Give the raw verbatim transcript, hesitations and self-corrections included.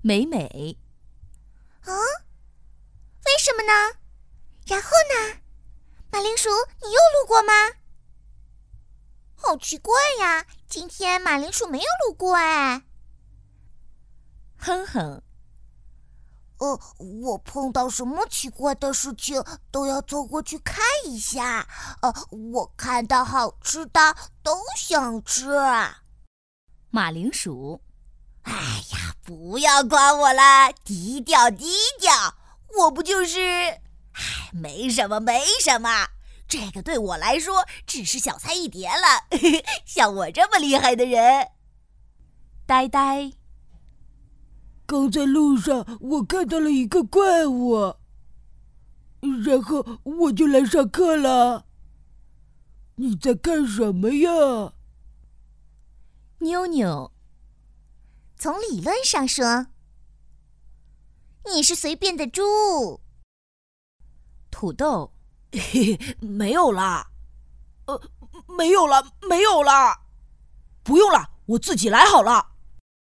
美美。 啊？为什么呢？然后呢？马铃薯，你又路过吗？好奇怪呀，今天马铃薯没有路过哎。 哼哼。 呃，我碰到什么奇怪的事情都要走过去看一下。呃，我看到好吃的都想吃。 马铃薯， 哎呀，不要管我了，低调低调。我不就是……哎，没什么，没什么。这个对我来说只是小菜一碟了。像我这么厉害的人， 呆呆。 刚在路上，我看到了一个怪物，然后我就来上课了。你在看什么呀？ 妞妞， 从理论上说，你是随便的猪。 土豆， 嘿嘿，没有啦，呃，没有了，没有了，不用了，我自己来好了。